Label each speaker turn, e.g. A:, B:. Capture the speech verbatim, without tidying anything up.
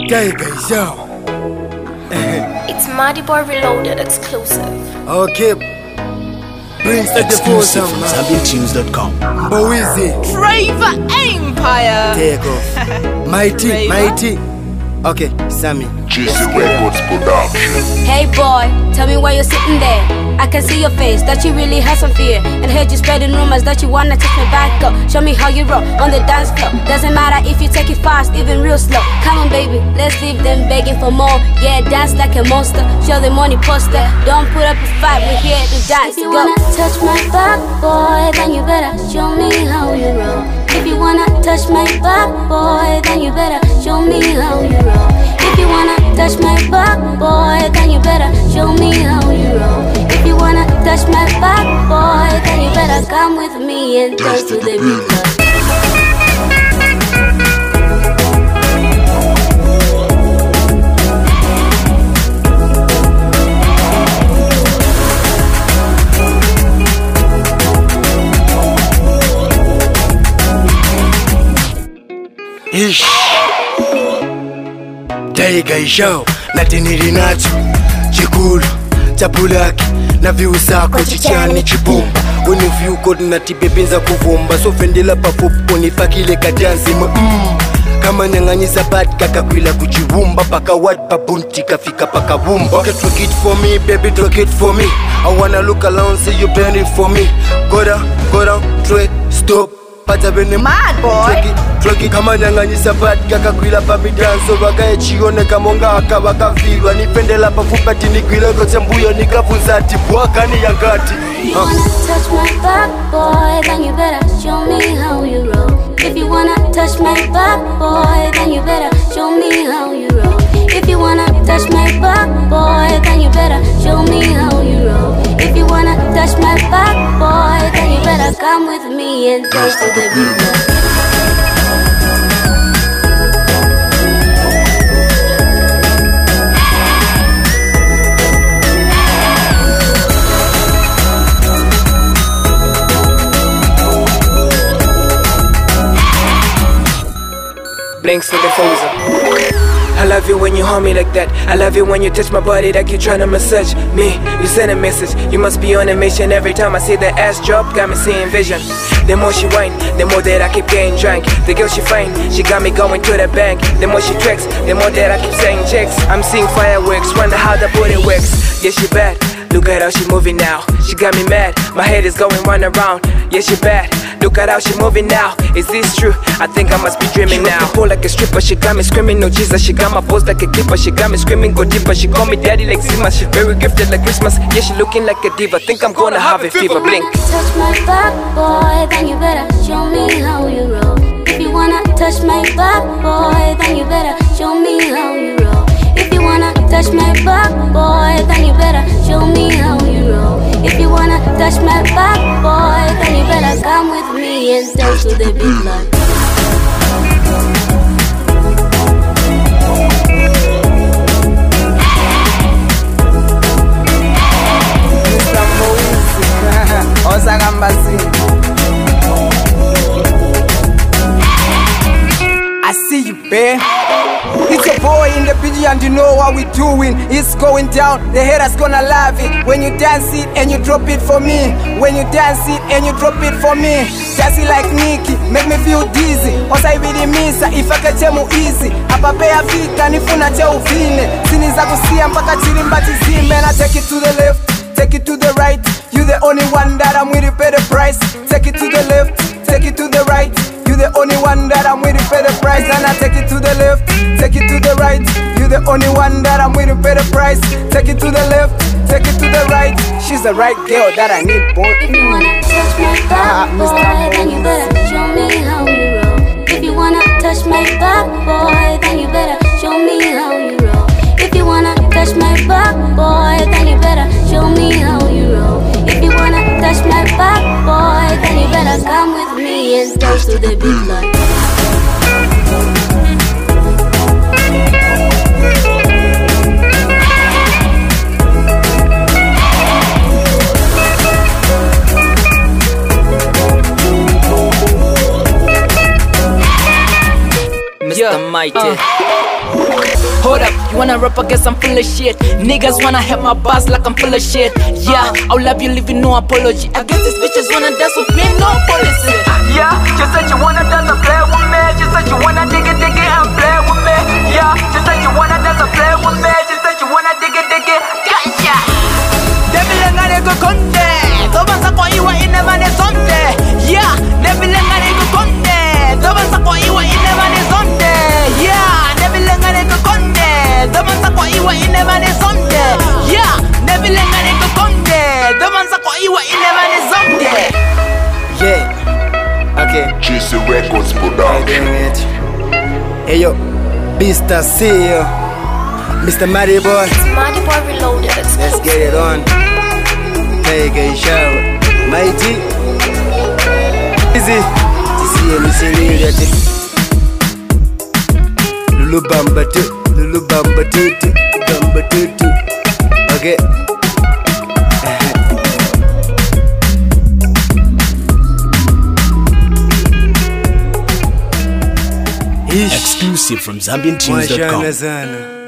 A: Tiger Show.
B: It's Mardy Boy Reloaded exclusive.
A: Okay. Brings to the force,
C: Exclusive from Zambian Tunes dot com.
A: Bowizi.
D: Flavor Empire.
A: Take off. Mighty,
D: Flavor.
A: mighty. Okay, Sammy.
E: J C Records Production.
F: Hey boy, tell me why you're sitting there. I can see your face, that you really have some fear. And heard you spreading rumors that you wanna take me back up. Show me how you roll on the dance floor. Doesn't matter if you take it fast, even real slow. Come on baby, let's leave them begging for more. Yeah, dance like a monster, show the money poster. Don't put up a fight, we're here to dance. If you wanna touch my back, boy, then you better show me how you roll. If you wanna touch my back, boy, then you better show me how you roll. If you wanna touch my back, boy, then you better show me how you roll. If you wanna touch my back, boy, then you better come with me and dance to the beat.
A: Ish. Tiger Show. Natiniri nacho chikulu chapulaki na view zako chichani chibumba. When view code na tibebinza kuvumba. So fendela pafupu unifakile kajanzima. mm. Kama nyanganyisa bad kaka kwila kuchibumba. Paka wat babunti kafika paka bumba. Okay, talk it for me baby, talk it for me. I wanna look around, say you burn it for me. Go down, go down, try, stop. Pata bene
D: Mad boy.
A: Floki kama nyanganyisa bad kaka kwila pa midanso. Bagaye chione kamonga haka baka filwa. Nipendela pafupa tini kwila kote mbuyo nikafunza ati bwaka ni yangati.
F: If you wanna touch my back, boy, then you better show me how you roll. If you wanna touch my back, boy, then you better show me how you roll. If you wanna touch my back, boy, then you better show me how you roll. If you wanna touch my back, boy, then you better come with me and dance to the beat.
G: Blinks to the Foza. I love you when you hold me like that. I love you when you touch my body like you tryna massage me. You send a message, you must be on a mission. Every time I see the ass drop, got me seeing vision. The more she whine, the more that I keep getting drunk. The girl she fine, she got me going to the bank. The more she tricks, the more that I keep saying checks. I'm seeing fireworks, wonder how the booty works. Yeah, she bad, look at how she moving now. She got me mad, my head is going run around. Yeah, she bad, look at how she moving now. Is this true? I think I must be dreaming now. She pull like a stripper, she got me screaming, no Jesus. She got my pose like a keeper, she got me screaming, go deeper. She call me daddy like Zima, she very gifted like Christmas. Yeah, she looking like a diva, think I'm gonna have a fever. Blink.
F: Touch my back, boy, then you better show me how you roll. If you wanna touch my back, boy, then you better show me how you roll. If you wanna touch my back, boy, then you better show me how you roll. If you wanna touch my back, boy, then you better come with me and dance to the beat like.
D: I see you, babe. It's your boy in the P G and you know what we doing. It's going down, the haters gonna love it. When you dance it and you drop it for me. When you dance it and you drop it for me. Dance it like Nikki, make me feel dizzy. Osa ibidi misa, ifake chemu easy. Hapa pea fika, nifuna che ufine. Sini za kusia mpaka chilimba tizime. And I take it to the left, take it to the right. You the only one that I'm with to pay the price. Take it to the left, take it to the right. You the only one that I'm with to pay the price. And I take it to the left, take it to the right. You the only one that I'm with to pay the price. Take it to the left, take it to the right. She's the right girl that I need, boy.
F: If you wanna touch my back, boy, then you better show me how you roll. If you wanna touch my back, boy, then you better show me how you roll. If you wanna touch my back, boy, then you better show me how you roll. If you wanna touch my back, boy, then you better come with me and dance to the beat like.
G: Mister Mighty. Uh.
C: Hold up, you wanna rap against I'm full of shit. Niggas wanna help my boss like I'm full of shit. Yeah, I'll love you leaving no apology. I guess these bitches wanna dance with me, no policy.
G: Yeah, she said you wanna dance and play with me. She said you wanna dig it, dig it and play with me. Yeah, she said you wanna dance and play with me. She said you wanna dig it, dig it. Gotcha.
C: Devil ngane go konde, tobanza kwa iwa inemane zonde. Yeah, devil ngane go konde, tobanza kwa iwa inemane zonde. Yeah, devil ngane go konde, tobanza kwa iwa inemane zonde. Yeah, devil ngane go konde, tobanza kwa iwa inemane zonde.
A: Yeah, okay.
E: J C Records
A: I
E: Production.
A: doing it. Hey yo, Mister C, Mister Matty Boy.
B: It's Marty Boy Reloaded exclusive.
A: Let's get it on. Take a shower. Mighty. Easy. See you, see you. Lulu bamba tu, Lulu bamba tu, tu, bamba tu tu. Okay.
H: Exclusive from Zambian Tunes dot com.
A: Mwashana sana.